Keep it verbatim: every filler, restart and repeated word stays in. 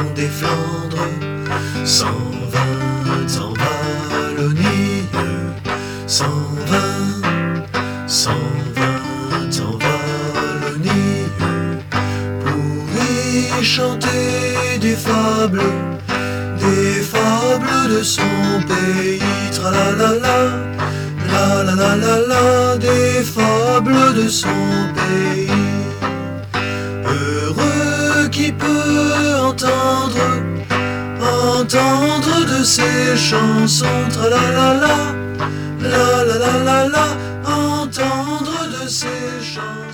des Flandres, s'en va, s'en va l'Onier, s'en va, s'en va, s'en va l'Onier, pour y chanter des fables, des fables de son pays, tra-la-la-la, la-la-la-la-la, des fables de son pays. Heureux qui peut entendre, entendre de ses chansons, tra-la-la-la, la-la-la-la-la, entendre de ses chansons.